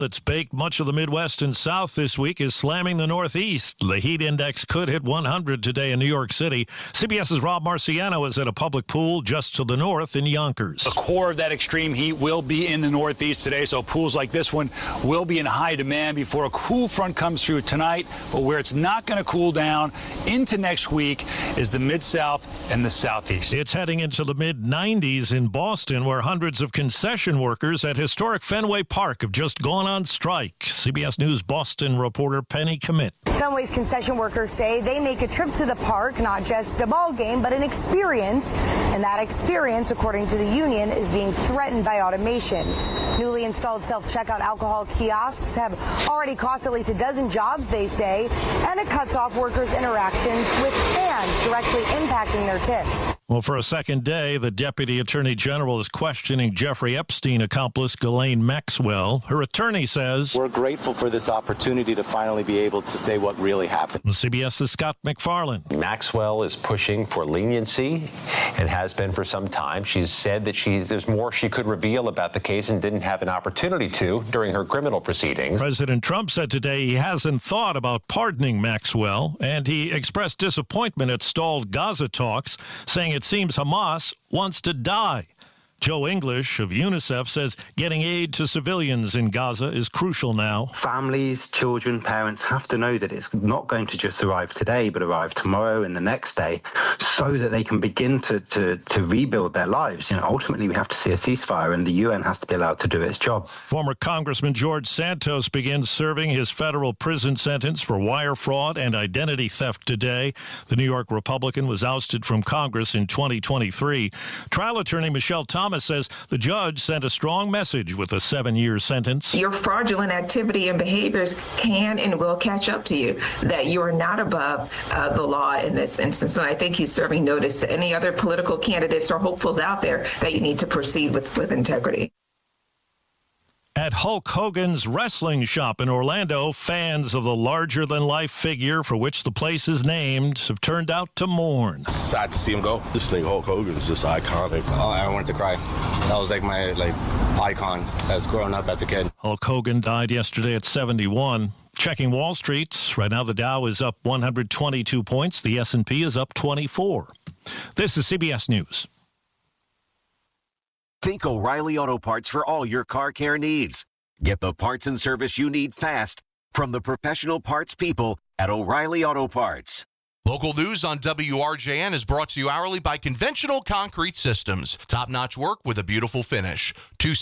that's baked much of the Midwest and South this week is slamming the Northeast. The heat index could hit 100 today in New York City. CBS's Rob Marciano is at a public pool just to the north in Yonkers. The core of that extreme heat will be in the Northeast today, so pools like this one will be in high demand before a cool front comes through tonight. But where it's not going to cool down into next week is the Mid-South and the Southeast. It's heading into the mid-90s in Boston, where hundreds of concession workers at historic Fenway Park have just gone on strike. CBS News Boston reporter Penny Commit. Fenway's concession workers say they make a trip to the park, not just a ball game, but an experience. And that experience, according to the union, is being threatened by automation. Newly installed self-checkout alcohol kiosks have already cost at least a dozen jobs, they say, and it cuts off workers' interactions with fans, directly impacting their tips. Well, for a second day, the Deputy Attorney General is questioning Jeffrey Epstein accomplice Ghislaine Maxwell. Her attorney says, "We're grateful for this opportunity to finally be able to say what really happened." CBS's Scott McFarland. Maxwell is pushing for leniency and has been for some time. She's said that there's more she could reveal about the case and didn't have an opportunity to during her criminal proceedings. President Trump said today he hasn't thought about pardoning Maxwell, and he expressed disappointment at stalled Gaza talks, saying it seems Hamas wants to die. Joe English of UNICEF says getting aid to civilians in Gaza is crucial now. Families, children, parents have to know that it's not going to just arrive today, but arrive tomorrow and the next day, so that they can begin to rebuild their lives. Ultimately, we have to see a ceasefire, and the UN has to be allowed to do its job. Former Congressman George Santos begins serving his federal prison sentence for wire fraud and identity theft today. The New York Republican was ousted from Congress in 2023. Trial attorney Michelle Thomas says the judge sent a strong message with a 7-year sentence. Your fraudulent activity and behaviors can and will catch up to you, that you are not above the law in this instance. And I think he's serving notice to any other political candidates or hopefuls out there that you need to proceed with integrity. At Hulk Hogan's wrestling shop in Orlando, fans of the larger-than-life figure for which the place is named have turned out to mourn. Sad to see him go. This thing, Hulk Hogan, is just iconic. Oh, I wanted to cry. That was like my icon as growing up as a kid. Hulk Hogan died yesterday at 71. Checking Wall Street, right now the Dow is up 122 points. The S&P is up 24. This is CBS News. Think O'Reilly Auto Parts for all your car care needs. Get the parts and service you need fast from the professional parts people at O'Reilly Auto Parts. Local news on WRJN is brought to you hourly by Conventional Concrete Systems. Top-notch work with a beautiful finish.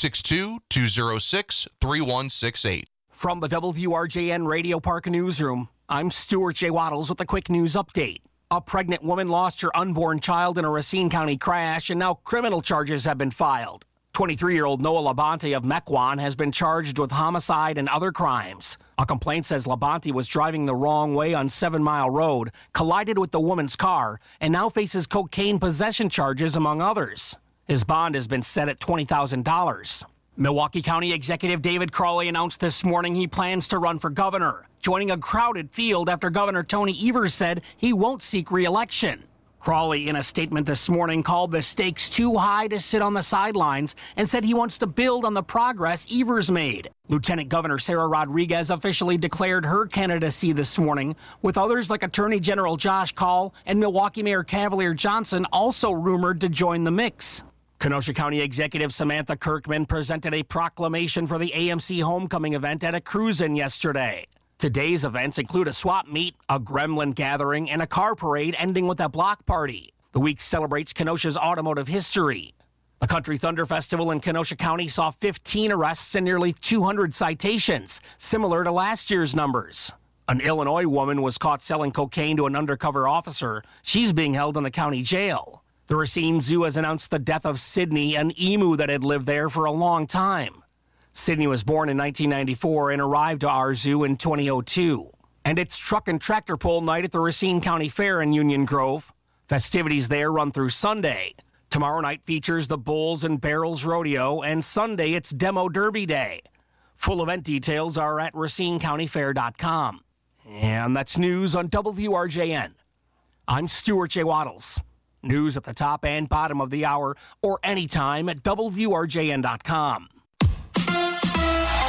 262-206-3168. From the WRJN Radio Park Newsroom, I'm Stuart J. Waddles with a quick news update. A pregnant woman lost her unborn child in a Racine County crash, and now criminal charges have been filed. 23-year-old Noah Labonte of Mequon has been charged with homicide and other crimes. A complaint says Labonte was driving the wrong way on 7 Mile Road, collided with the woman's car, and now faces cocaine possession charges, among others. His bond has been set at $20,000. Milwaukee County Executive David Crowley announced this morning he plans to run for governor, joining a crowded field after Governor Tony Evers said he won't seek re-election. Crowley, in a statement this morning, called the stakes too high to sit on the sidelines and said he wants to build on the progress Evers made. Lieutenant Governor Sarah Rodriguez officially declared her candidacy this morning, with others like Attorney General Josh Kaul and Milwaukee Mayor Cavalier Johnson also rumored to join the mix. Kenosha County Executive Samantha Kirkman presented a proclamation for the AMC homecoming event at a cruise-in yesterday. Today's events include a swap meet, a gremlin gathering, and a car parade ending with a block party. The week celebrates Kenosha's automotive history. The Country Thunder Festival in Kenosha County saw 15 arrests and nearly 200 citations, similar to last year's numbers. An Illinois woman was caught selling cocaine to an undercover officer. She's being held in the county jail. The Racine Zoo has announced the death of Sydney, an emu that had lived there for a long time. Sydney was born in 1994 and arrived to our zoo in 2002. And it's truck and tractor pull night at the Racine County Fair in Union Grove. Festivities there run through Sunday. Tomorrow night features the Bulls and Barrels Rodeo, and Sunday it's Demo Derby Day. Full event details are at RacineCountyFair.com. And that's news on WRJN. I'm Stuart J. Waddles. News at the top and bottom of the hour or anytime at WRJN.com.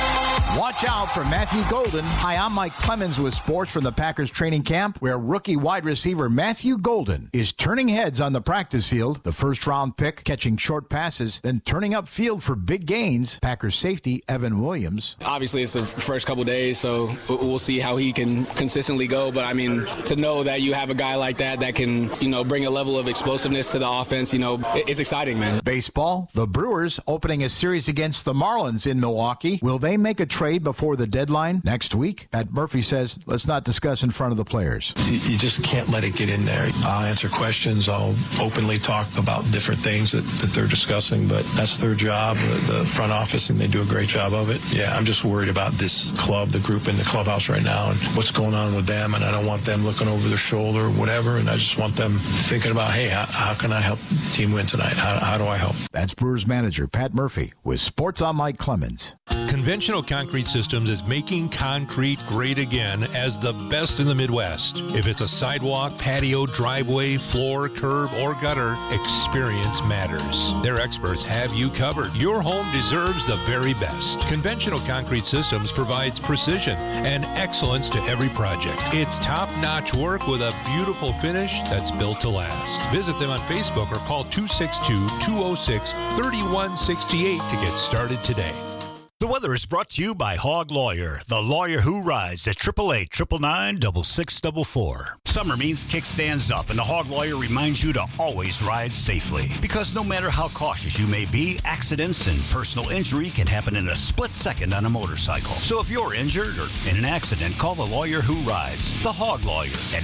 Watch out for Matthew Golden. Hi, I'm Mike Clemens with sports from the Packers training camp, where rookie wide receiver Matthew Golden is turning heads on the practice field, the first-round pick catching short passes, then turning upfield for big gains. Packers safety Evan Williams. Obviously, it's the first couple days, so we'll see how he can consistently go. But, I mean, to know that you have a guy like that can, bring a level of explosiveness to the offense, it's exciting, man. Baseball, the Brewers opening a series against the Marlins in Milwaukee. Will they make a trade before the deadline next week? Pat Murphy says, let's not discuss in front of the players. You just can't let it get in there. I'll answer questions. I'll openly talk about different things that they're discussing, but that's their job, the front office, and they do a great job of it. Yeah, I'm just worried about this club, the group in the clubhouse right now, and what's going on with them, and I don't want them looking over their shoulder or whatever, and I just want them thinking about, hey, how can I help the team win tonight? How do I help? That's Brewers manager Pat Murphy with Sports on Mike Clemens. Conventional Concrete Systems is making concrete great again as the best in the Midwest. If it's a sidewalk, patio, driveway, floor, curb, or gutter, experience matters. Their experts have you covered. Your home deserves the very best. Conventional Concrete Systems provides precision and excellence to every project. It's top-notch work with a beautiful finish that's built to last. Visit them on Facebook or call 262-206-3168 to get started today. The weather is brought to you by Hog Lawyer, the lawyer who rides at 888-999-6644. Summer means kickstands up, and the Hog Lawyer reminds you to always ride safely. Because no matter how cautious you may be, accidents and personal injury can happen in a split second on a motorcycle. So if you're injured or in an accident, call the lawyer who rides, the Hog Lawyer, at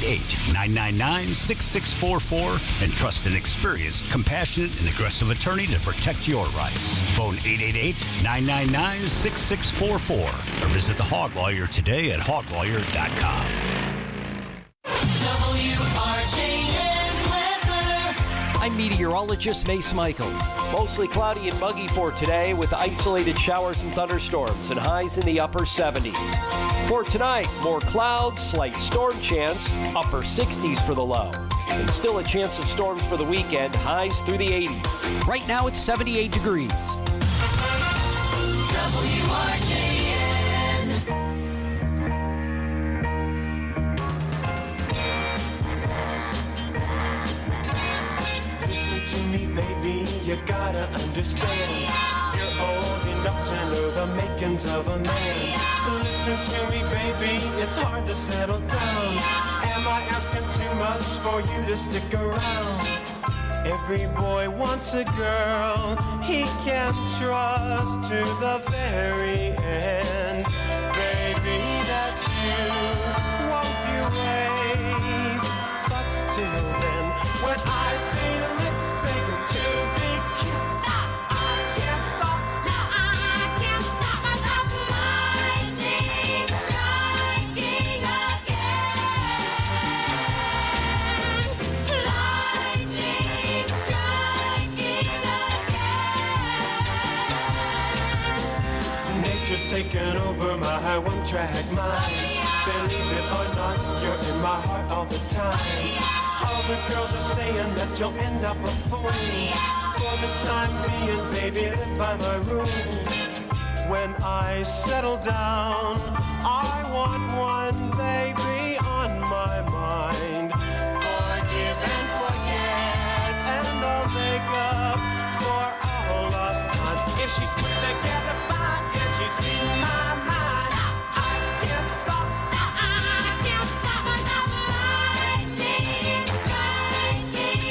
888-999-6644, and trust an experienced, compassionate, and aggressive attorney to protect your rights. Phone 888-999-6644 or visit the Hog Lawyer today at hoglawyer.com. I'm meteorologist Mace Michaels. Mostly cloudy and muggy for today with isolated showers and thunderstorms and highs in the upper 70s. For tonight, more clouds, slight storm chance, upper 60s for the low. And still a chance of storms for the weekend, highs through the 80s. Right now it's 78 degrees. WRJN. Listen to me, baby, you gotta understand. You're old enough to know the makings of a man. Listen to me, baby, it's hard to settle down. Am I asking too much for you to stick around? Every boy wants a girl he can trust to the very end. Baby, that's you. Won't you wait? But till then, when I see lips begging to be kissed, I can't stop. I can't stop myself. Lightning striking again. Lightning striking again. Nature's taken over my one-track mind. Believe it or not, you're in my heart all the time. All the girls are saying that you'll end up a fool. For the time being, baby, live by my rules. When I settle down, I want one baby on my mind. Forgive and forget, and I'll make up for all lost time. If she's put together fine, and she's reading my mind, I can't stop. I can't stop myself. Lightning striking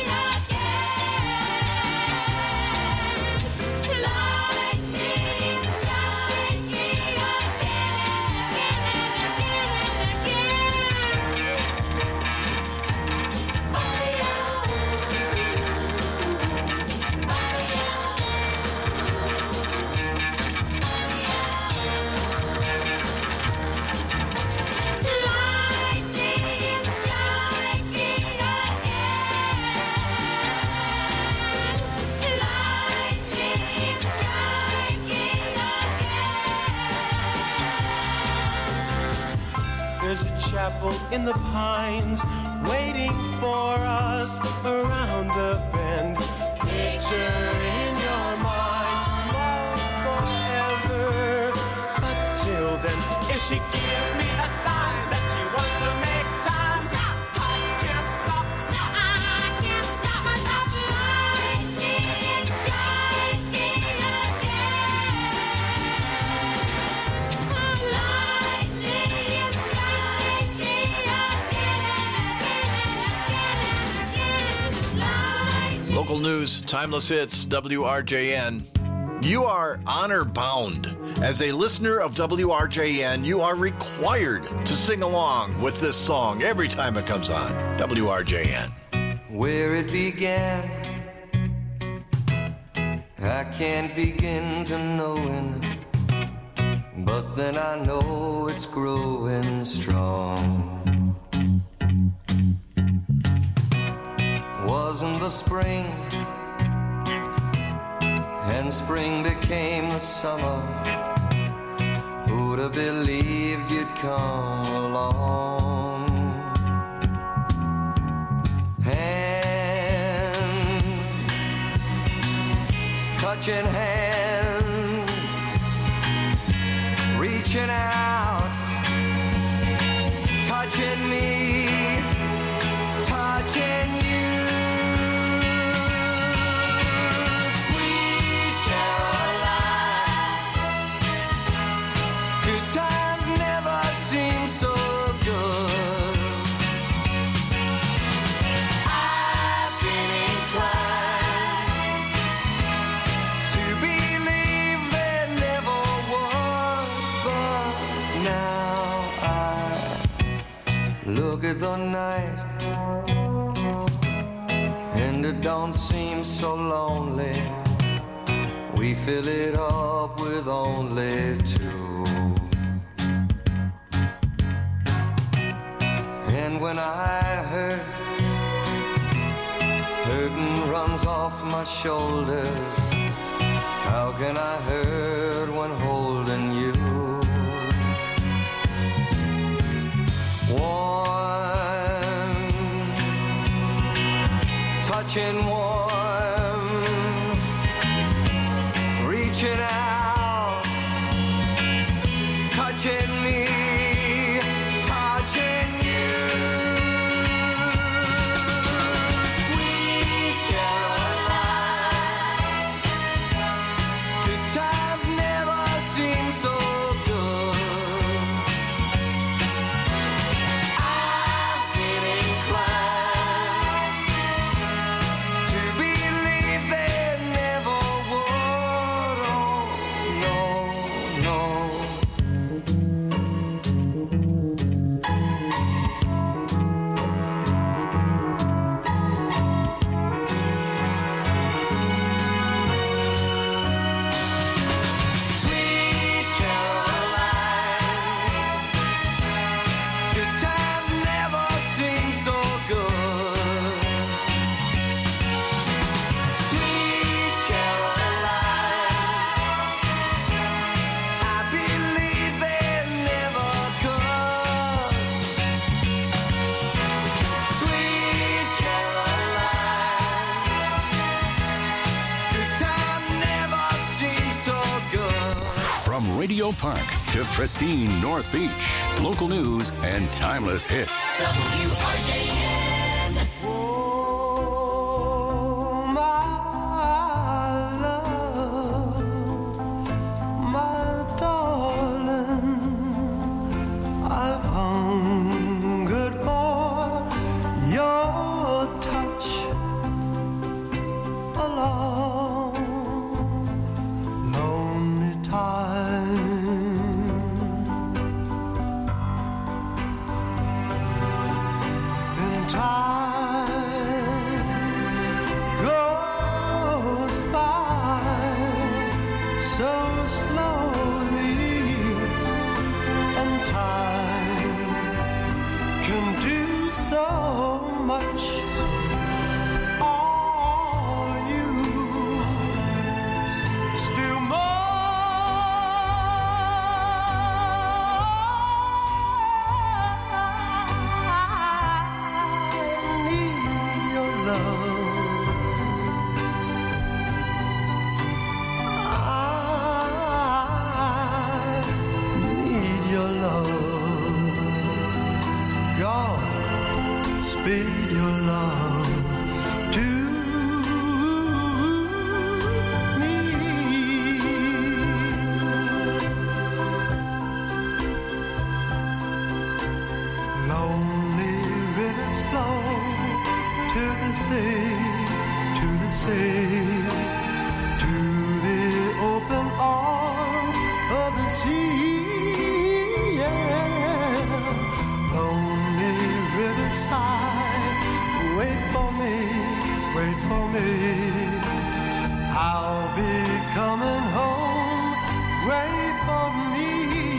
again. Lightning striking There's a chapel in the pines waiting for us around the bend. Picture in your mind, love forever. But then if she gives me a sign that she wants to make time, stop, I can't stop, stop, I can't stop myself. Lightning strike me again. Lightning strike me again. Local news, timeless hits, WRJN. You are honor bound. As a listener of WRJN, you are required to sing along with this song every time it comes on. WRJN. Where it began, I can't begin to knowing, but then I know it's growing strong. Wasn't the spring, and spring became the summer. Who'd have believed you'd come along? Hand, touching hands, reaching out, touching me, touching you. Look at the night, and it don't seem so lonely. We fill it up with only two. And when I hurt, hurting runs off my shoulders. How can I hurt when holding you? Warm, touching warm, reaching out, touching me, touching you. Sweet Caroline, good times never seem so good. Radio Park to pristine North Beach. Local news and timeless hits. WRJN. Oh, my love, my darling, I've hungered for your touch a long, lonely time. In time bid your love to me. Lonely rivers flow to the sea, to the sea, to the open arms of the sea. Yeah. Lonely riverside, wait for me, wait for me. I'll be coming home, wait for me.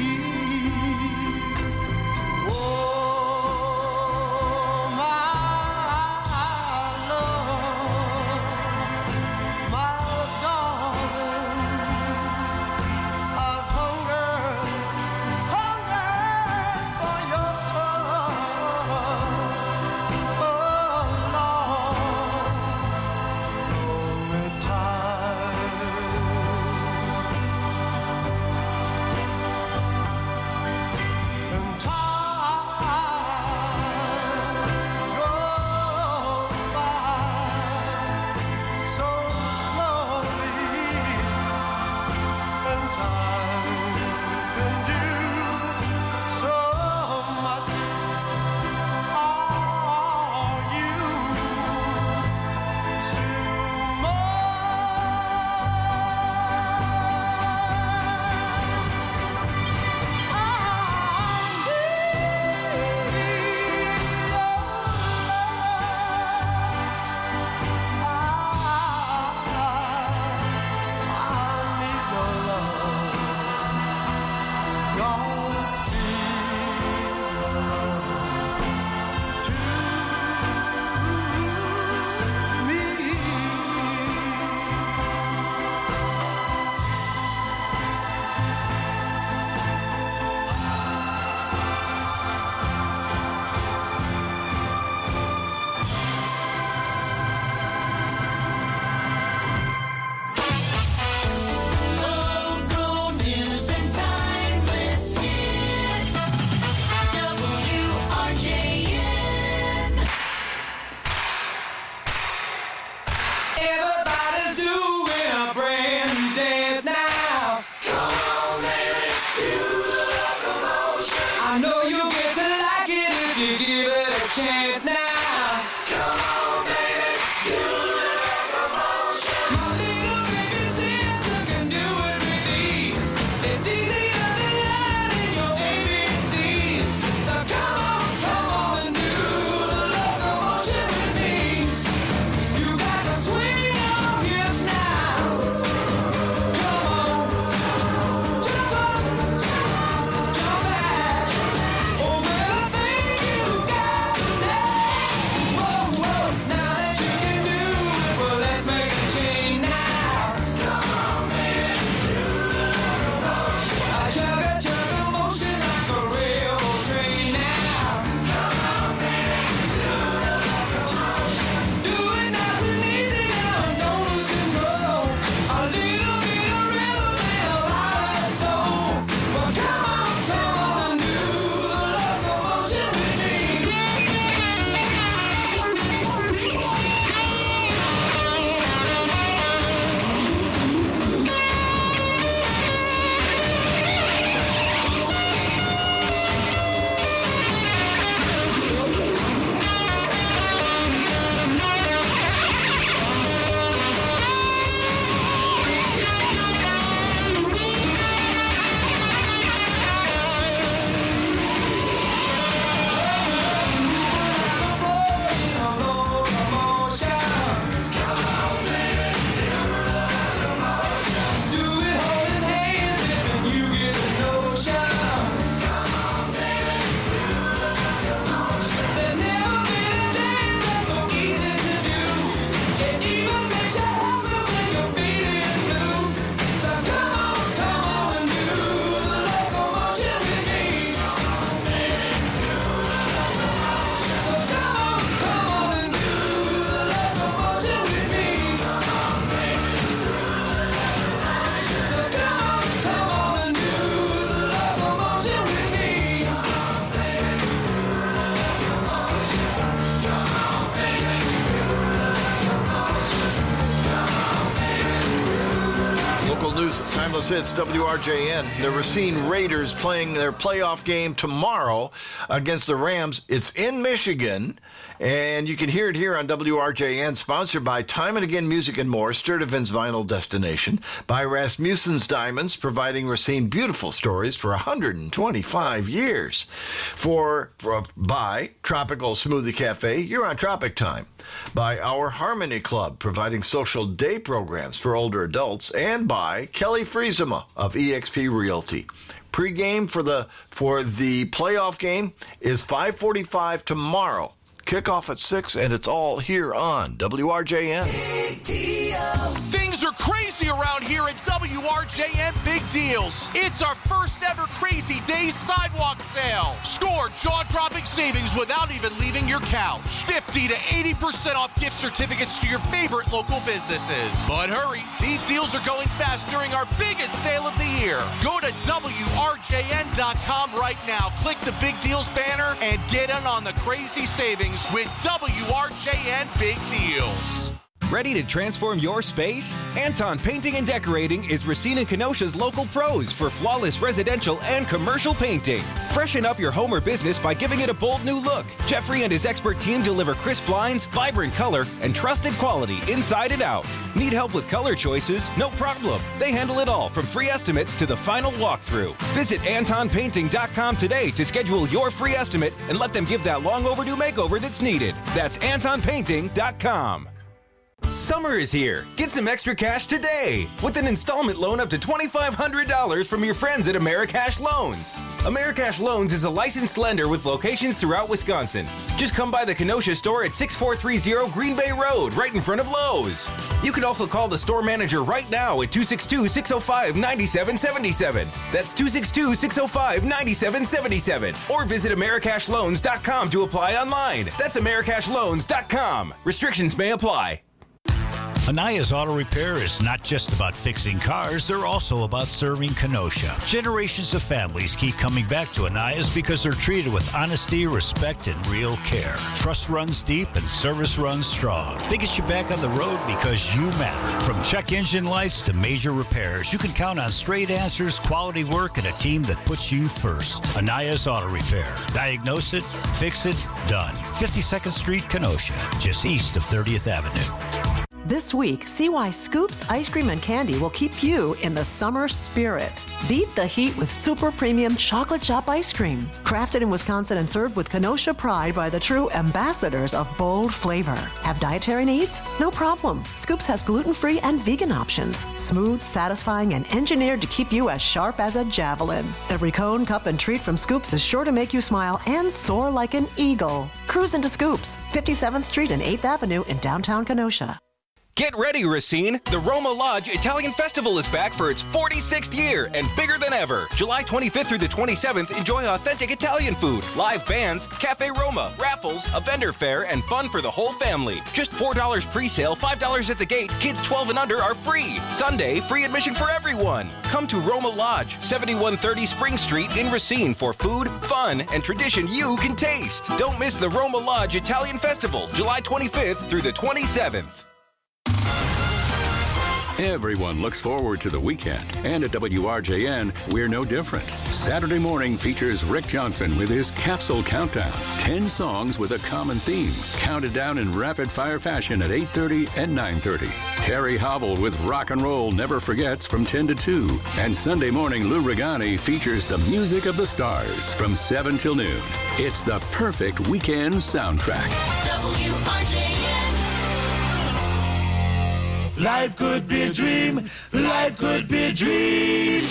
Oh, my love, my darling, I've hungered for your touch. Oh, Lord, only time. And time goes by so slowly, and time can do so much. Are you still Local news and timeless hits. WRJN. Everybody's doing a brand new dance now. Come on, baby, do the locomotion. I know you'll get to like it if you give it a chance now. Come on, baby, do the locomotion. My little baby sister can do it with ease. It's easier than learning your ABCs. So come on and do the locomotion with me. You got to swing your hips now. Come on, jump up, jump back. Oh, man, I think you got the knack. Timeless Hits, WRJN. The Racine Raiders playing their playoff game tomorrow against the Rams. It's in Michigan, and you can hear it here on WRJN, sponsored by Time and Again Music and More, Sturtevant's Vinyl Destination, by Rasmussen's Diamonds, providing Racine beautiful stories for 125 years. By Tropical Smoothie Cafe, you're on Tropic Time. By Our Harmony Club, providing social day programs for older adults, and by Kelly Friesema of eXp Realty. Pre-game for the playoff game is 5:45 tomorrow. Kickoff at 6, and it's all here on WRJN. Things are crazy around here at WRJN Big Deals. It's our first ever Crazy Days sidewalk sale. Score jaw-dropping savings without even leaving your couch. 50 to 80% off gift certificates to your favorite local businesses. But hurry, these deals are going fast during our biggest sale of the year. Go to WRJN.com right now. Click the Big Deals banner and get in on the crazy savings with WRJN Big Deals. Ready to transform your space? Anton Painting and Decorating is Racine and Kenosha's local pros for flawless residential and commercial painting. Freshen up your home or business by giving it a bold new look. Jeffrey and his expert team deliver crisp lines, vibrant color, and trusted quality inside and out. Need help with color choices? No problem. They handle it all, from free estimates to the final walkthrough. Visit AntonPainting.com today to schedule your free estimate and let them give that long overdue makeover that's needed. That's AntonPainting.com. Summer is here. Get some extra cash today with an installment loan up to $2,500 from your friends at Americash Loans. Americash Loans is a licensed lender with locations throughout Wisconsin. Just come by the Kenosha store at 6430 Green Bay Road, right in front of Lowe's. You can also call the store manager right now at 262-605-9777. That's 262-605-9777. Or visit AmericashLoans.com to apply online. That's AmericashLoans.com. Restrictions may apply. Anaya's Auto Repair is not just about fixing cars, they're also about serving Kenosha. Generations of families keep coming back to Anaya's because they're treated with honesty, respect, and real care. Trust runs deep and service runs strong. They get you back on the road because you matter. From check engine lights to major repairs, you can count on straight answers, quality work, and a team that puts you first. Anaya's Auto Repair. Diagnose it, fix it, done. 52nd Street, Kenosha, just east of 30th Avenue. This week, see why Scoops Ice Cream and Candy will keep you in the summer spirit. Beat the heat with super premium chocolate chop ice cream. Crafted in Wisconsin and served with Kenosha pride by the true ambassadors of bold flavor. Have dietary needs? No problem. Scoops has gluten-free and vegan options. Smooth, satisfying, and engineered to keep you as sharp as a javelin. Every cone, cup, and treat from Scoops is sure to make you smile and soar like an eagle. Cruise into Scoops, 57th Street and 8th Avenue in downtown Kenosha. Get ready, Racine! The Roma Lodge Italian Festival is back for its 46th year and bigger than ever. July 25th through the 27th, enjoy authentic Italian food, live bands, Cafe Roma, raffles, a vendor fair, and fun for the whole family. Just $4 pre-sale, $5 at the gate. Kids 12 and under are free. Sunday, free admission for everyone. Come to Roma Lodge, 7130 Spring Street in Racine for food, fun, and tradition you can taste. Don't miss the Roma Lodge Italian Festival, July 25th through the 27th. Everyone looks forward to the weekend, and at WRJN, we're no different. Saturday morning features Rick Johnson with his Capsule Countdown. 10 songs with a common theme, counted down in rapid-fire fashion at 8:30 and 9:30. Terry Hobble with Rock and Roll Never Forgets from 10 to 2. And Sunday morning, Lou Regani features the music of the stars from 7 till noon. It's the perfect weekend soundtrack. WRJN. Life could be a dream. Life could be a dream.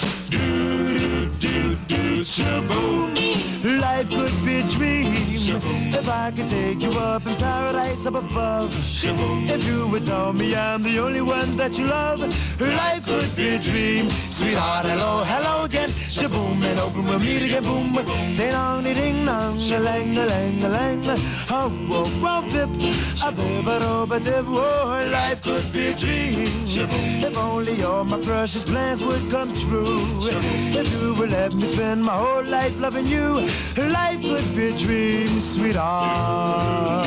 Shaboom. Life could be a dream. If I could take you up in paradise up above. Shaboom. If you would tell me I'm the only one that you love. Life could be a dream. Sweetheart, hello, hello again. Shaboom, and open we'll meet again. Boom, ding dong, ding dong, lang, lang, lang. Oh, whoa, whoa, bip. A bip, a dip. Oh, life could be a dream. If only all my precious plans would come true. If you would let me spend my whole life loving you, life could be a dream, sweetheart.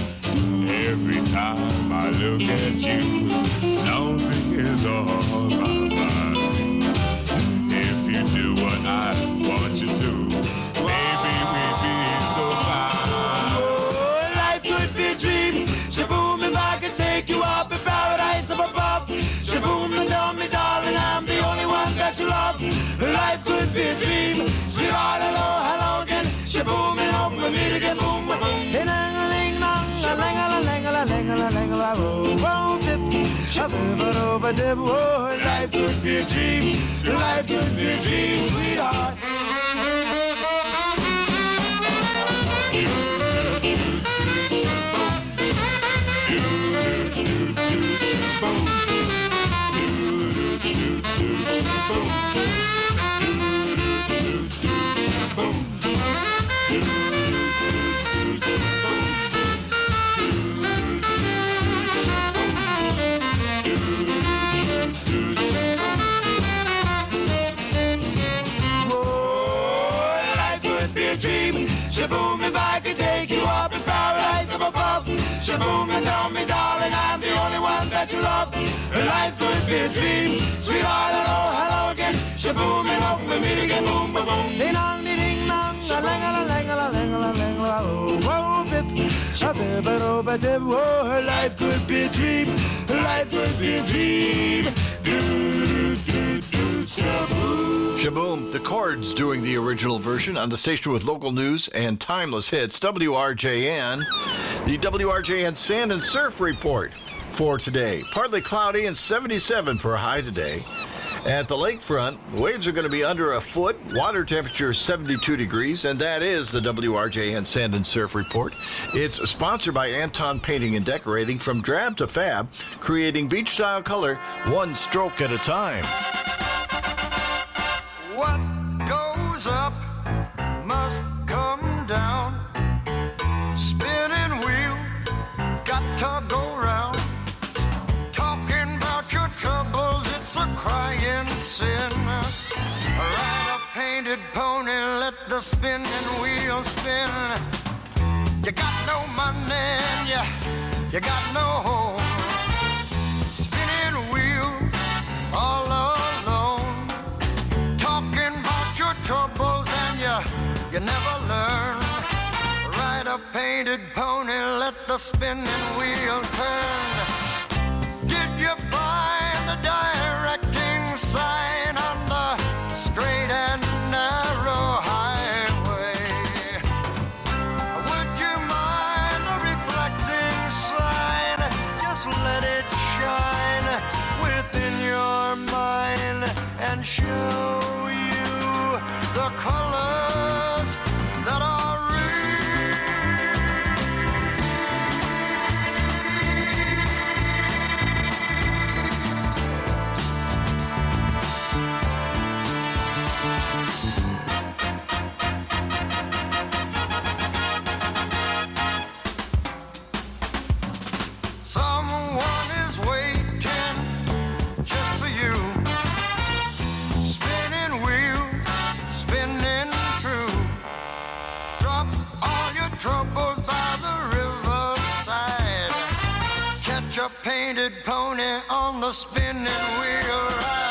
Every time I look at you, something is alright. could be a dream. Sweetheart, hello, hello again. Shaboom, and hope we meet again. Boom, boom, boom. Life could be a dream. Life could be a dream, sweetheart. Shaboom, if I could take you up in paradise up above. Shaboom, and tell me, darling, I'm the only one that you love. Life could be a dream. Sweetheart, hello, hello again. Shaboom, and hope we meet again. Boom, boom, boom. Ding dong, ding ding dong. Life could be a dream. Life could be a dream. Shaboom. Shaboom, the Chords doing the original version on the station with local news and timeless hits. WRJN, the WRJN Sand and Surf Report for today. Partly cloudy and 77 for a high today. At the lakefront, waves are going to be under a foot, water temperature 72 degrees, and that is the WRJN Sand and Surf Report. It's sponsored by Anton Painting and Decorating, from drab to fab, creating beach-style color one stroke at a time. What goes up must come down. Spinning wheel, got to go round. Talking about your troubles, it's a crying sin. Ride a painted pony, let the spinning wheel spin. You got no money and you got no home. Spinning wheel, all alone. Talking about your troubles and you never learn. Ride a painted pony, let the spinning wheel turn. Did you find the directing sign on the straight and narrow highway? Would you mind a reflecting sign? Just let it shine within your mind and show you the colors that are real. Someone is waiting just for you. Spinning wheel, spinning true. Drop all your troubles by the riverside. Catch a painted pony on the spinning wheel ride.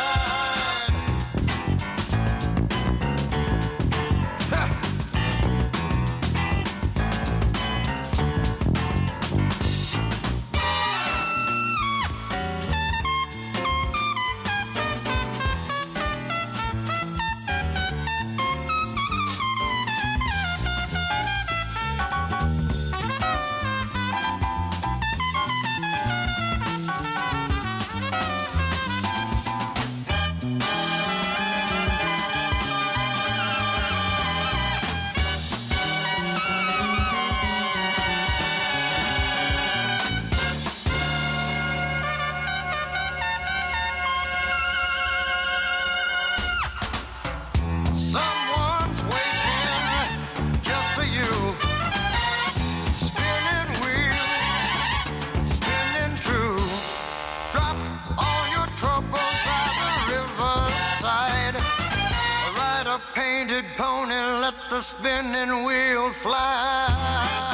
Someone's waiting just for you. Spinning wheel, spinning true. Drop all your troubles by the riverside. Ride a painted pony, let the spinning wheel fly.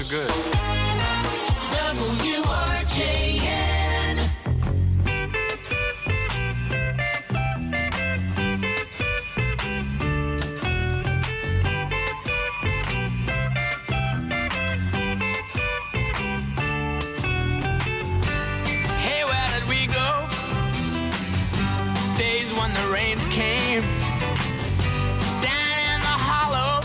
good. WRJN. Hey, where did we go? Days when the rains came. Down in the hollow,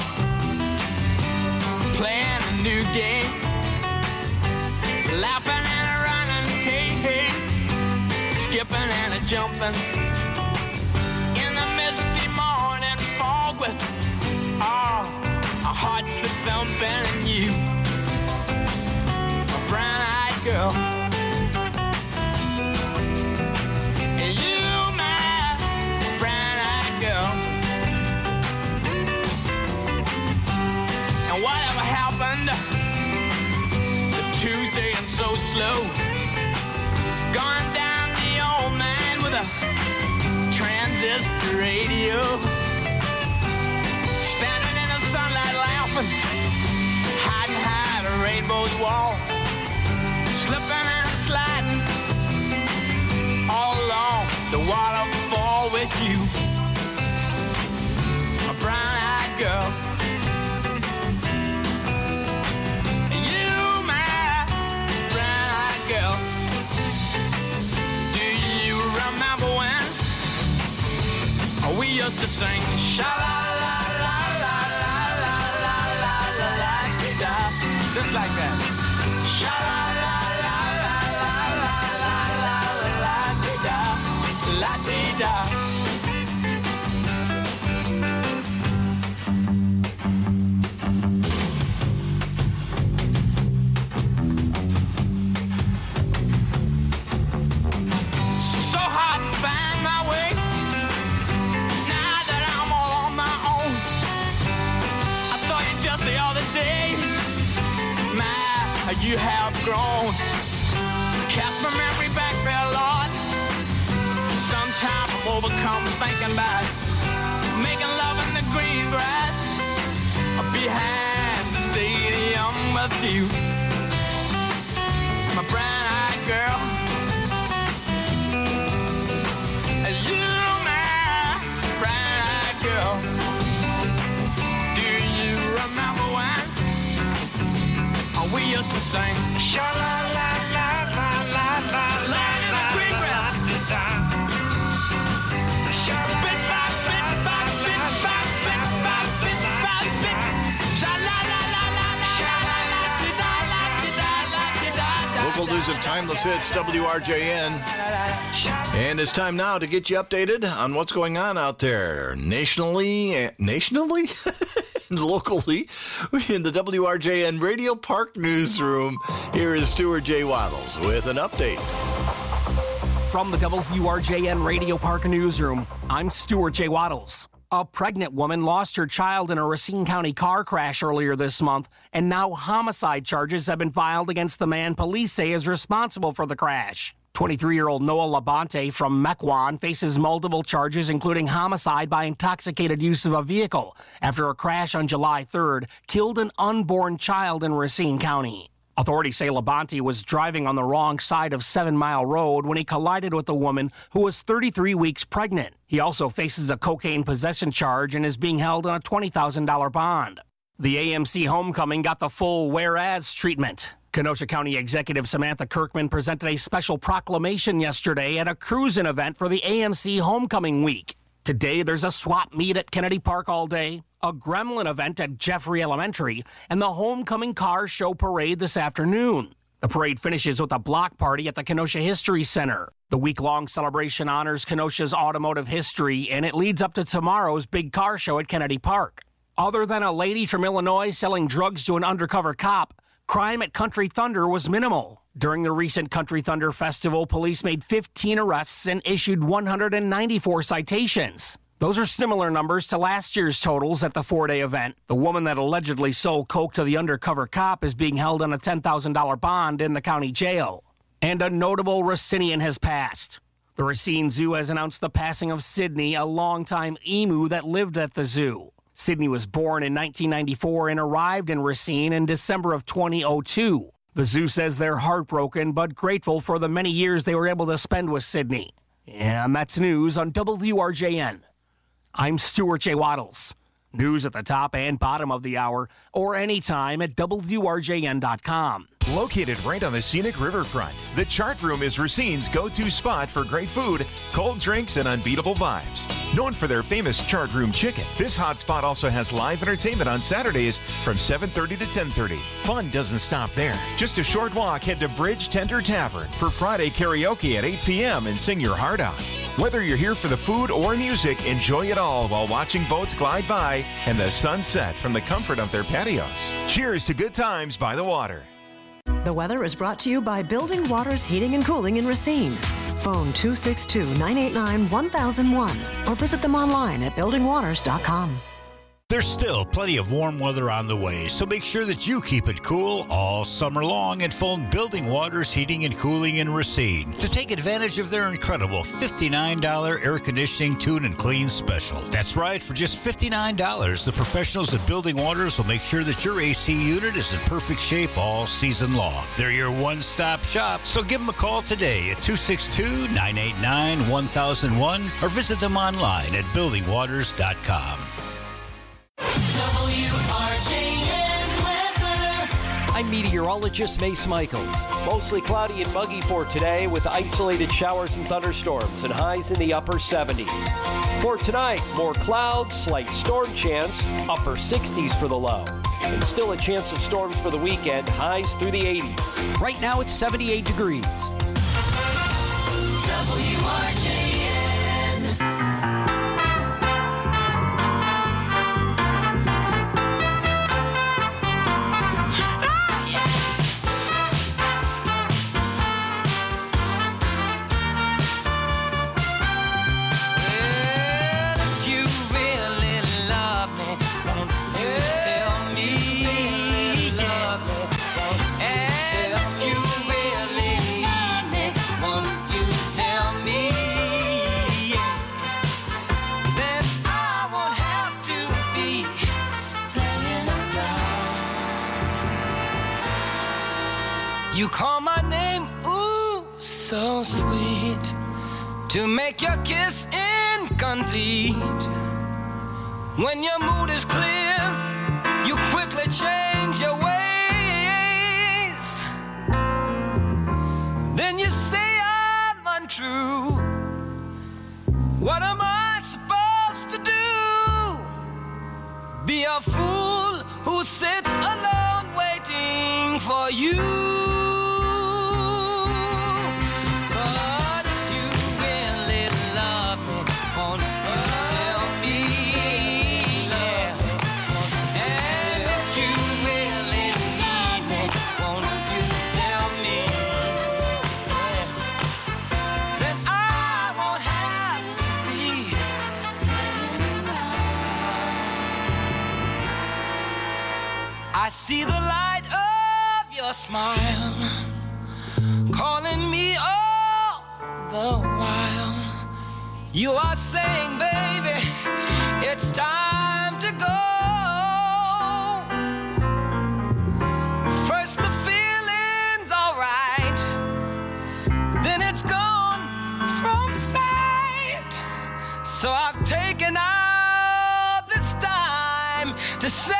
playing a new game. Laughing and a running, hey, hey. Skipping and a jumping. In the misty morning fog with our hearts a thumping and you, a brown-eyed girl. And you, my brown-eyed girl. And whatever happened to Tuesday and so slow? Gone down the old man with a transistor radio. Standing in the sunlight laughing, hiding behind a rainbow's wall. Slipping and sliding all along the waterfall with you, a brown-eyed girl. You, my brown-eyed girl. Do you remember when we used to sing sha-la-la-la-la-la-la-la-la-la-la-la-la-la-la-la, just like that. Sha-la-la-la-la-la-la-la-la-la-la-la-la-la-la. So hard to find my way. Now that I'm all on my own. I saw you just the other day. My, you have grown. Cast my memory back there, Lord. Sometimes I'm overcome thinking about making love in the green grass behind the stadium with you, my brown-eyed girl. You, my brown-eyed girl. Do you remember when we used to sing sha-la-la-la-la-la-la-la in the green grass? Local news and timeless hits, WRJN. And it's time now to get you updated on what's going on out there nationally, locally, in the WRJN Radio Park newsroom. Here is Stuart J. Waddles with an update. From the WRJN Radio Park newsroom, I'm Stuart J. Waddles. A pregnant woman lost her child in a Racine County car crash earlier this month, and now homicide charges have been filed against the man police say is responsible for the crash. 23-year-old Noah Labonte from Mequon faces multiple charges, including homicide by intoxicated use of a vehicle after a crash on July 3rd killed an unborn child in Racine County. Authorities say Labonte was driving on the wrong side of 7 Mile Road when he collided with a woman who was 33 weeks pregnant. He also faces a cocaine possession charge and is being held on a $20,000 bond. The AMC homecoming got the full whereas treatment. Kenosha County Executive Samantha Kirkman presented a special proclamation yesterday at a cruising event for the AMC Homecoming Week. Today, there's a swap meet at Kennedy Park all day, a gremlin event at Jeffrey Elementary, and the Homecoming Car Show Parade this afternoon. The parade finishes with a block party at the Kenosha History Center. The week-long celebration honors Kenosha's automotive history, and it leads up to tomorrow's big car show at Kennedy Park. Other than a lady from Illinois selling drugs to an undercover cop, crime at Country Thunder was minimal. During the recent Country Thunder Festival, police made 15 arrests and issued 194 citations. Those are similar numbers to last year's totals at the 4-day event. The woman that allegedly sold coke to the undercover cop is being held on a $10,000 bond in the county jail. And a notable Racinian has passed. The Racine Zoo has announced the passing of Sydney, a longtime emu that lived at the zoo. Sidney was born in 1994 and arrived in Racine in December of 2002. The zoo says they're heartbroken but grateful for the many years they were able to spend with Sidney. And that's news on WRJN. I'm Stuart J. Waddles. News at the top and bottom of the hour or anytime at WRJN.com. Located right on the scenic riverfront, the Chart Room is Racine's go-to spot for great food, cold drinks, and unbeatable vibes. Known for their famous Chart Room chicken, this hot spot also has live entertainment on Saturdays from 7:30 to 10:30. Fun doesn't stop there. Just a short walk, head to Bridge Tender Tavern for Friday karaoke at 8 p.m. and sing your heart out. Whether you're here for the food or music, enjoy it all while watching boats glide by and the sunset from the comfort of their patios. Cheers to good times by the water. The weather is brought to you by Building Waters Heating and Cooling in Racine. Phone 262-989-1001 or visit them online at buildingwaters.com. There's still plenty of warm weather on the way, so make sure that you keep it cool all summer long and phone Building Waters Heating and Cooling in Racine to take advantage of their incredible $59 air conditioning tune and clean special. That's right, for just $59, the professionals at Building Waters will make sure that your AC unit is in perfect shape all season long. They're your one-stop shop, so give them a call today at 262-989-1001 or visit them online at buildingwaters.com. I'm meteorologist Mace Michaels. Mostly cloudy and muggy for today with isolated showers and thunderstorms and highs in the upper 70s. For tonight, more clouds, slight storm chance, upper 60s for the low. And still a chance of storms for the weekend, highs through the 80s. Right now it's 78 degrees. WRJN. You call my name, ooh, so sweet, to make your kiss incomplete. When your mood is clear, you quickly change your ways. Then you say I'm untrue. What am I supposed to do? Be a fool who sits alone waiting for you. I see the light of your smile calling me all the while. You are saying, baby, it's time to go. First the feeling's all right, then it's gone from sight. So I've taken out this time to say,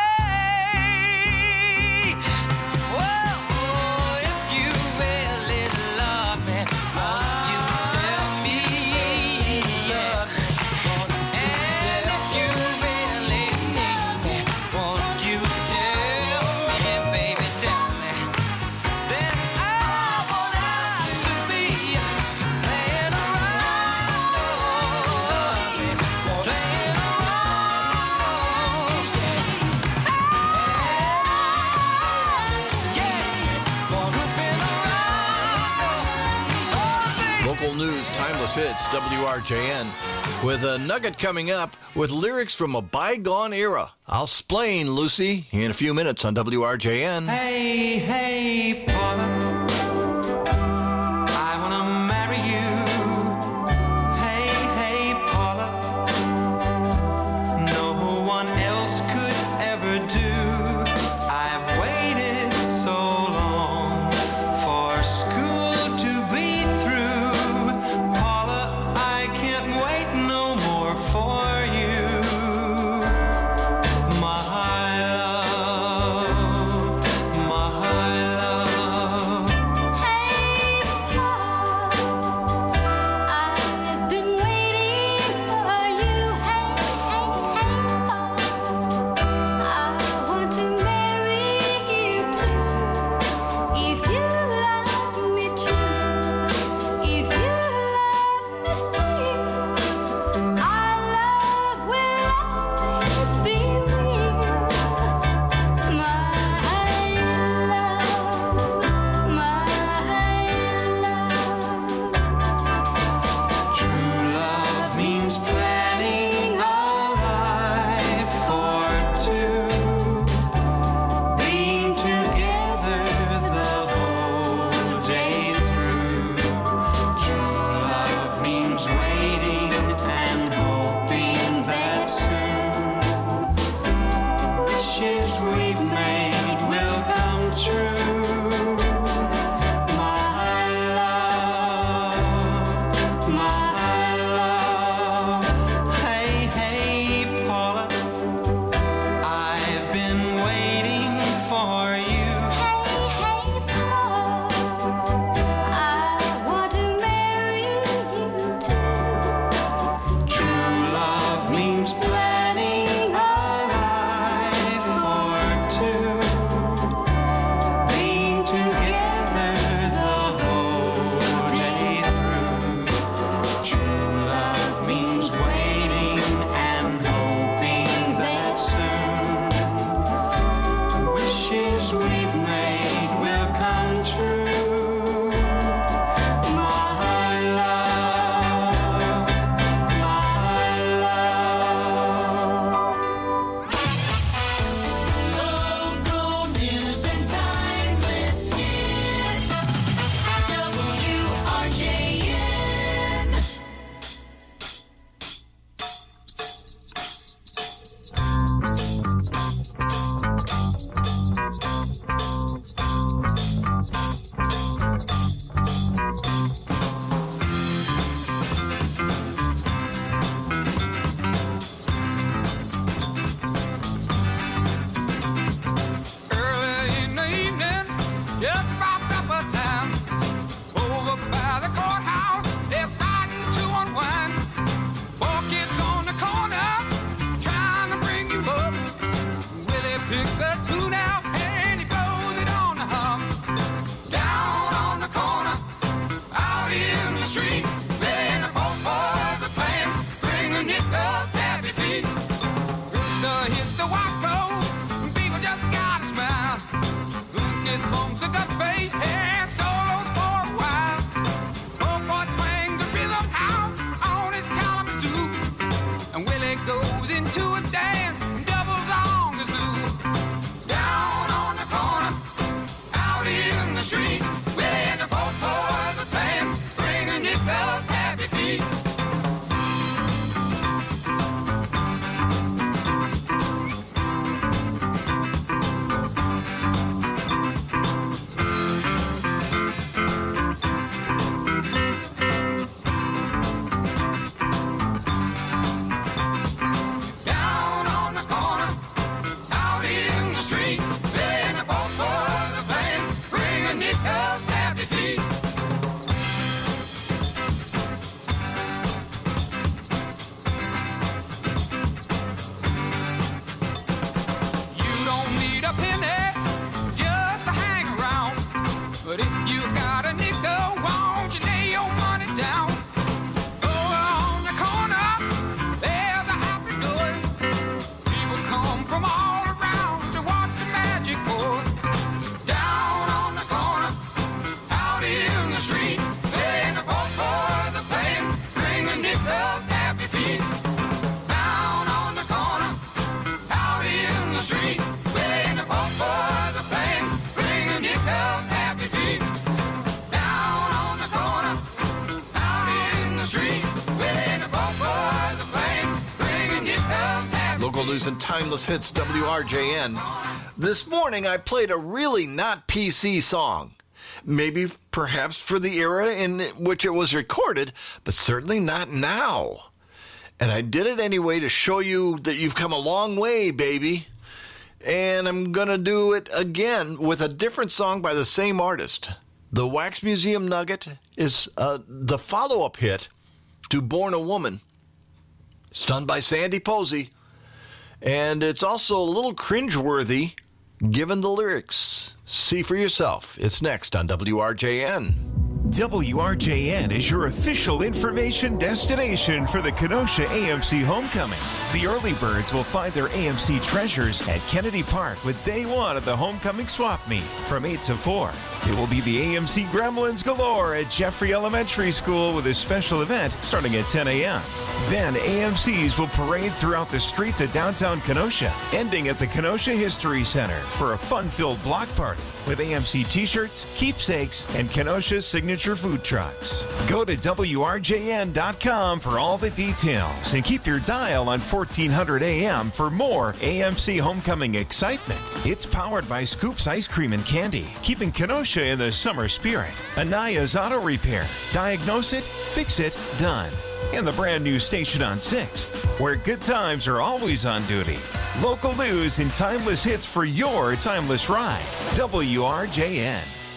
News, timeless hits, WRJN, with a nugget coming up with lyrics from a bygone era. I'll explain, Lucy, in a few minutes on WRJN. Hey, hey, Paula, I want to marry you. Hey, hey, Paula, no one else News and Timeless Hits WRJN. This morning I played a really not PC song. Maybe perhaps for the era in which it was recorded, but certainly not now. And I did it anyway to show you that you've come a long way, baby. And I'm going to do it again with a different song by the same artist. The Wax Museum Nugget is the follow-up hit to Born a Woman, sung by Sandy Posey. And it's also a little cringeworthy given the lyrics. See for yourself. It's next on WRJN. WRJN is your official information destination for the Kenosha AMC Homecoming. The early birds will find their AMC treasures at Kennedy Park with day one of the Homecoming Swap Meet from 8 to 4. It will be the AMC Gremlins galore at Jeffrey Elementary School with a special event starting at 10 a.m. Then AMCs will parade throughout the streets of downtown Kenosha, ending at the Kenosha History Center for a fun-filled block party with AMC t-shirts, keepsakes, and Kenosha's signature food trucks. Go to WRJN.com for all the details and keep your dial on 1400 AM for more AMC Homecoming excitement. It's powered by Scoops Ice Cream and Candy, keeping Kenosha in the summer spirit. Anaya's Auto Repair. Diagnose it, fix it, done. And the brand new station on 6th, where good times are always on duty. Local news and timeless hits for your timeless ride. WRJN.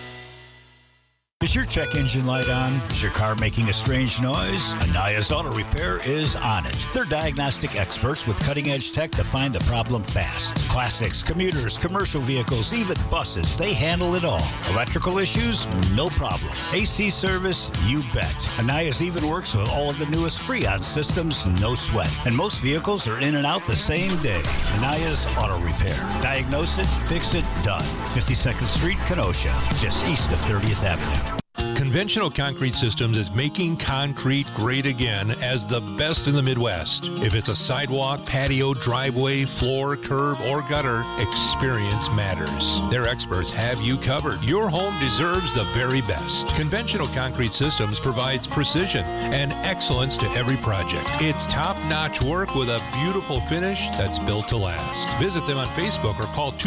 Is your check engine light on? Is your car making a strange noise? Anaya's Auto Repair is on it. They're diagnostic experts with cutting-edge tech to find the problem fast. Classics, commuters, commercial vehicles, even buses, they handle it all. Electrical issues? No problem. AC service? You bet. Anaya's even works with all of the newest Freon systems, no sweat. And most vehicles are in and out the same day. Anaya's Auto Repair. Diagnose it, fix it, done. 52nd Street, Kenosha, just east of 30th Avenue. Conventional Concrete Systems is making concrete great again as the best in the Midwest. If it's a sidewalk, patio, driveway, floor, curb, or gutter, experience matters. Their experts have you covered. Your home deserves the very best. Conventional Concrete Systems provides precision and excellence to every project. It's top-notch work with a beautiful finish that's built to last. Visit them on Facebook or call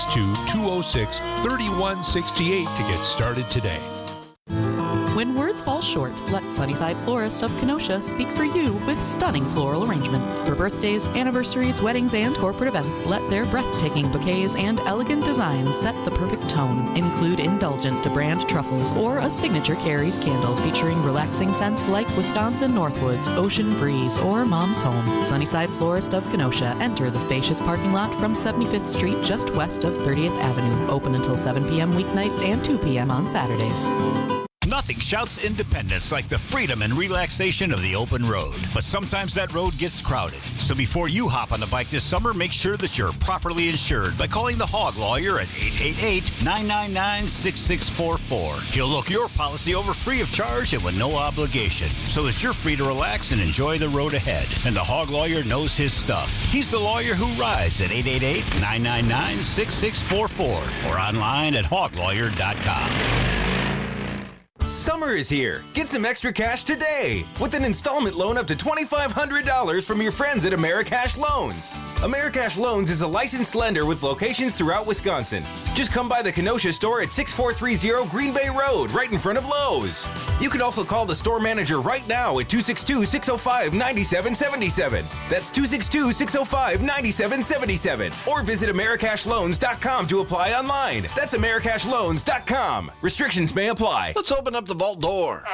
262-206-3168 to get started today. When words fall short, let Sunnyside Florist of Kenosha speak for you with stunning floral arrangements. For birthdays, anniversaries, weddings, and corporate events, let their breathtaking bouquets and elegant designs set the perfect tone. Include indulgent to brand truffles or a signature Carrie's candle featuring relaxing scents like Wisconsin Northwoods, Ocean Breeze, or Mom's Home. Sunnyside Florist of Kenosha. Enter the spacious parking lot from 75th Street just west of 30th Avenue. Open until 7 p.m. weeknights and 2 p.m. on Saturdays. Nothing shouts independence like the freedom and relaxation of the open road. But sometimes that road gets crowded. So before you hop on the bike this summer, make sure that you're properly insured by calling the Hog Lawyer at 888-999-6644. He'll look your policy over free of charge and with no obligation, so that you're free to relax and enjoy the road ahead. And the Hog Lawyer knows his stuff. He's the lawyer who rides at 888-999-6644 or online at hoglawyer.com. Summer is here. Get some extra cash today with an installment loan up to $2,500 from your friends at Americash Loans. Americash Loans is a licensed lender with locations throughout Wisconsin. Just come by the Kenosha store at 6430 Green Bay Road, right in front of Lowe's. You can also call the store manager right now at 262-605-9777. That's 262-605-9777. Or visit AmericashLoans.com to apply online. That's AmericashLoans.com. Restrictions may apply. Let's open up the vault door.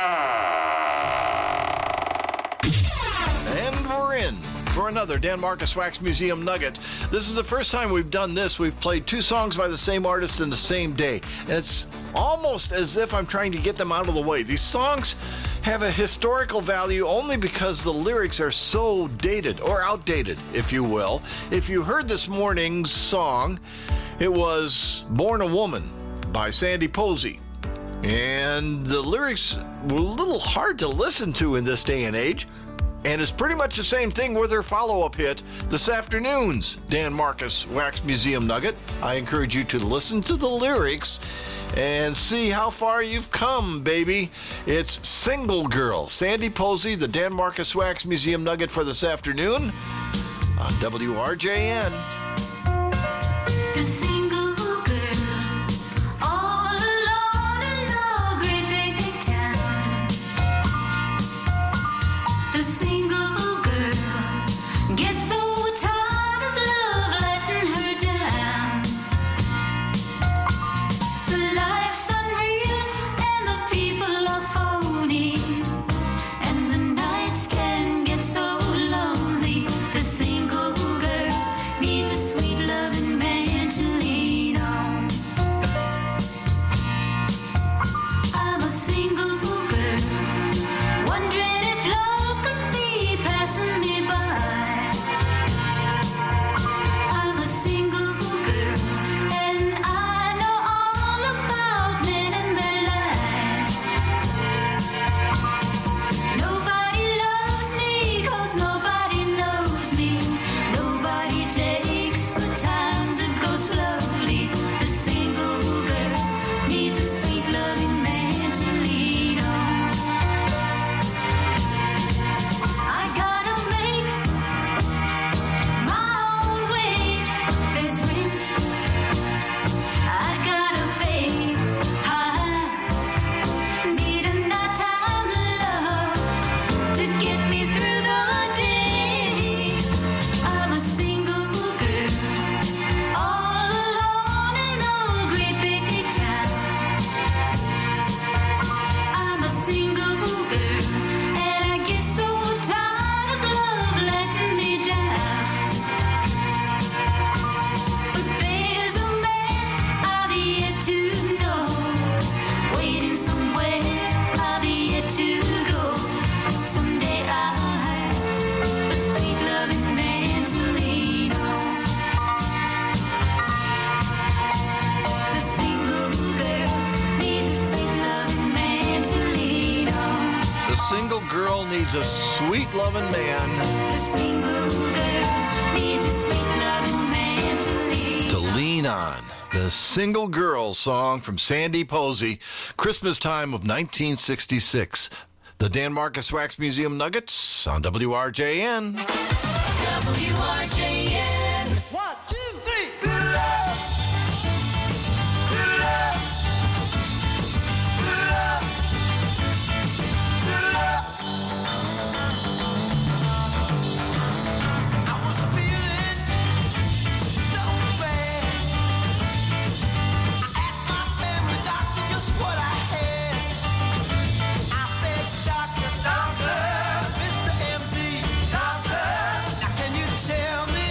And we're in for another Dan Marcus Wax Museum Nugget. This is the first time we've done this. We've played two songs by the same artist in the same day. And it's almost as if I'm trying to get them out of the way. These songs have a historical value only because the lyrics are so dated, or outdated, if you will. If you heard this morning's song, it was Born a Woman by Sandy Posey. And the lyrics were a little hard to listen to in this day and age. And it's pretty much the same thing with her follow-up hit this afternoon's Dan Marcus Wax Museum Nugget. I encourage you to listen to the lyrics and see how far you've come, baby. It's Single Girl. Sandy Posey, the Dan Marcus Wax Museum Nugget for this afternoon. on WRJN. Needs a sweet loving man to lean on. The Single Girl song from Sandy Posey, Christmas time of 1966. The Dan Marcus Wax Museum Nuggets on WRJN. WRJN. 1, 2, 3. Good love. Good love. Good love. Good love. Doctor, Mr. MD, doctor, now can you tell me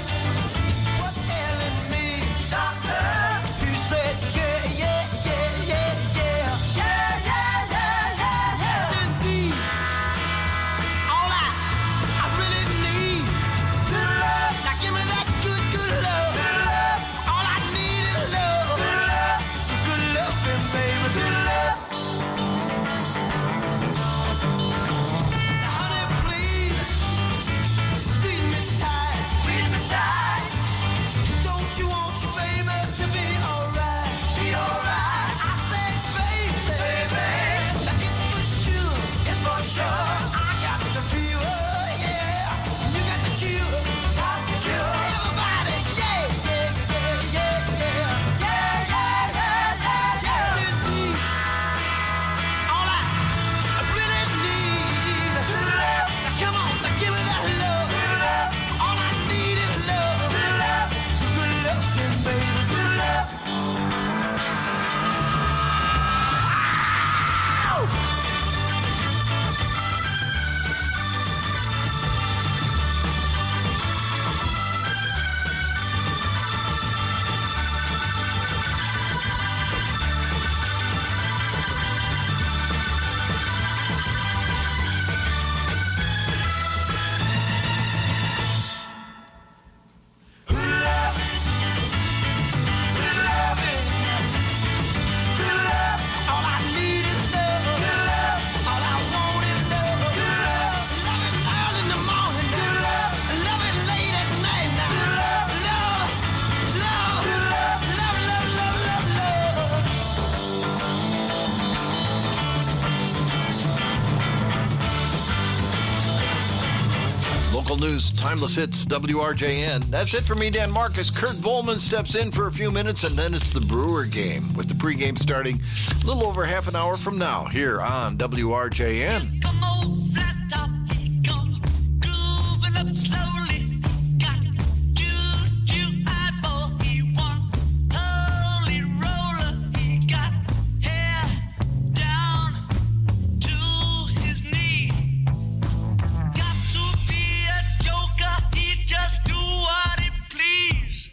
Local news, timeless hits, WRJN. That's it for me, Dan Marcus. Kurt Volman steps in for a few minutes, and then it's the Brewer game, with the pregame starting a little over half an hour from now here on WRJN. Come on, flat top, he come grooving up slowly. Got juju eyeball, he want holy roller. He got hair down to his knee. Got to be a joker, he just do what he please.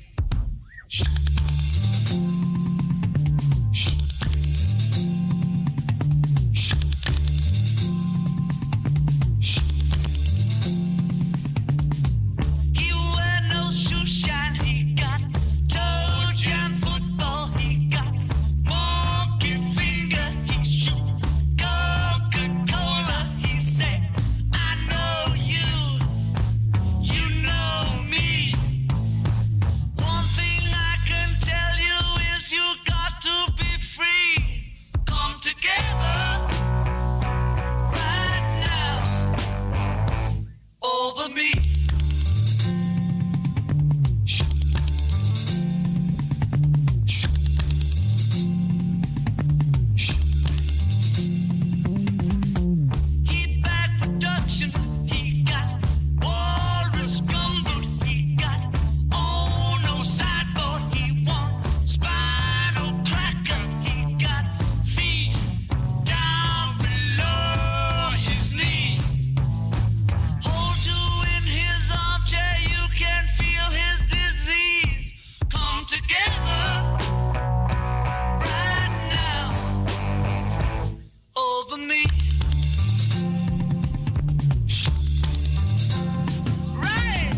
He wear no shoe shine, he got toe jam football, he got monkey finger, he shoot Coca-Cola, he say, I know you, you know me. One thing I can tell you is you got to be free. Come together right now over me. He bad production, he got walrus gumboot, he got on no sideboard, he want spinal cracker, he got feet down below his knee. Hold you in his armchair, you can feel his disease. Come together right now over me. Right.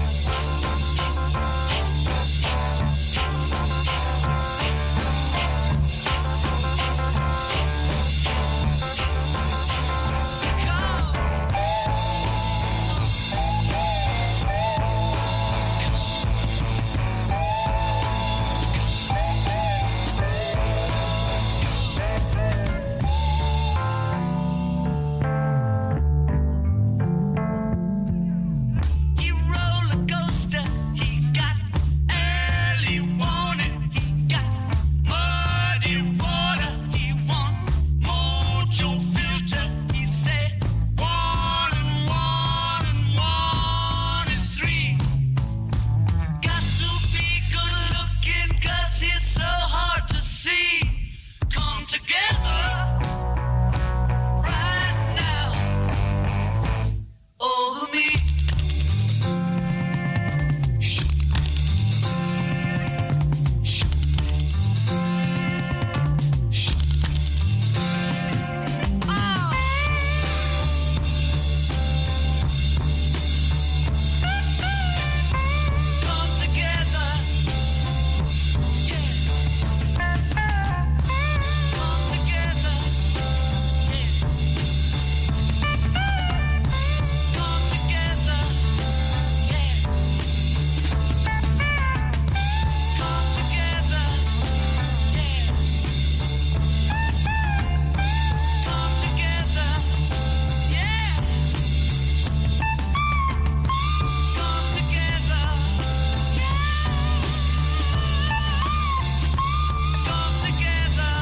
He roller coaster, he got early warning, he got muddy water, he want mojo filter, he said 1 and 1 and 1 is 3. Got to be good looking 'cause he's so hard to see. Come together right now over me. Come together, come together, come together, come together, come together, yeah. Come together, come together,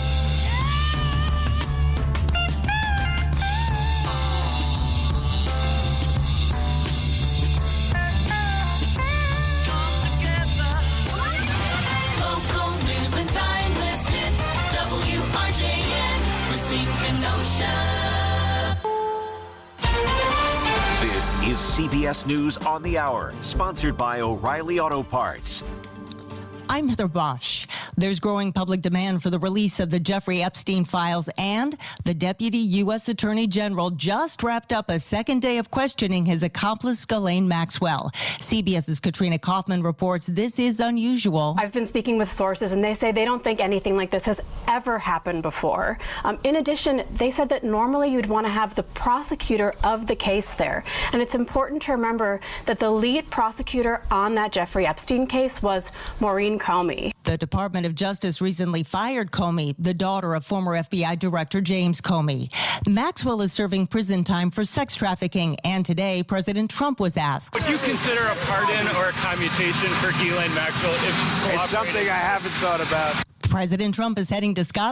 Local news and timeless hits. WRJN, Racine, Kenosha. This is CBS News on the Hour, sponsored by O'Reilly Auto Parts. I'm Heather Bosch. There's growing public demand for the release of the Jeffrey Epstein files, and the Deputy U.S. Attorney General just wrapped up a second day of questioning his accomplice, Ghislaine Maxwell. CBS's Katrina Kaufman reports this is unusual. I've been speaking with sources, and they say they don't think anything like this has ever happened before. In addition, they said that normally you'd want to have the prosecutor of the case there. And it's important to remember that the lead prosecutor on that Jeffrey Epstein case was Maureen Comey. The Department of Justice recently fired Comey, the daughter of former FBI Director James Comey. Maxwell is serving prison time for sex trafficking, and today President Trump was asked. Would you consider a pardon or a commutation for Ghislaine Maxwell if she's cooperating? It's something I haven't thought about. President Trump is heading to Scotland